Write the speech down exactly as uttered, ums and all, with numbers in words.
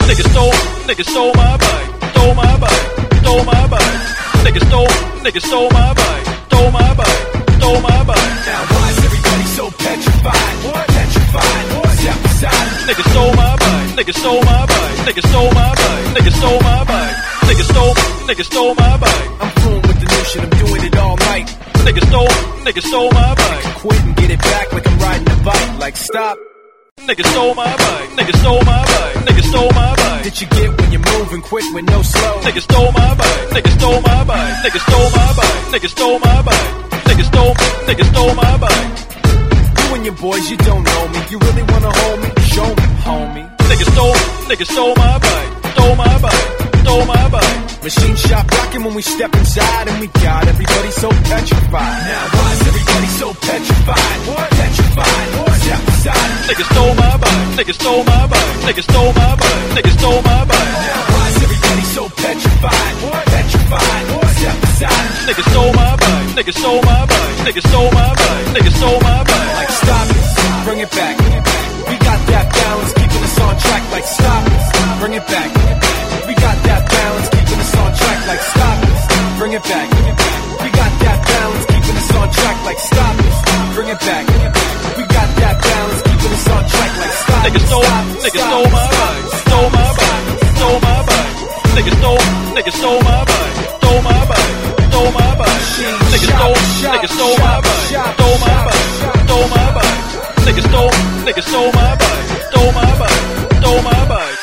Nigga stole, nigga stole my bike, stole my bike, stole my bike. Nigga stole, nigga stole my bike, stole my bike, stole my bike. Now why is everybody so petrified? What? Petrified. Step aside. Nigga stole my bike, nigga stole my bike, nigga stole my bike, nigga stole my bike. Nigga stole, nigga stole my bike. I'm fluent with the new shit, I'm doing it all night. Nigga stole, nigga stole my bike. Quit and get it back like I'm riding a bike. Like stop. Nigga stole my bike, nigga stole my bike, nigga stole my bike. Did you get when you're moving quick with no slow? Nigga stole my bike, nigga stole my bike, nigga stole my bike, nigga stole my bike. Nigga stole, nigga stole my bike. You and your boys, you don't know me. You really wanna hold me? Show me, homie. Nigga stole, nigga stole my bike, stole my bike, stole my bike. Machine shop rocking when we step inside, and we got everybody so petrified. Now why is everybody so petrified? What? Petrified. Step aside. Nigga stole my bike, nigga stole my bike, nigga stole my bike, nigga stole my bike. Now why is everybody so petrified? What? Petrified. Step aside. Nigga stole my bike, nigga stole my bike, nigga stole my bike, nigga stole my bike. Like stop it, bring it back. We got that balance, keeping us on track. Like stop it, bring it back. We got that balance, keeping us on track. Like stop it, bring it back. We got that balance, keeping us on track. Like stop it, bring it back. We got that balance, keeping us on track. Like stop it. Nigga stole, nigga stole my bike, stole my bike, stole my bike. Nigga stole, nigga stole my bike, stole my bike, stole my bike. Nigga stole, nigga stole my bike, stole my bike, stole my bike. Nigga stole, nigga stole my bike, stole my bike, stole my bike.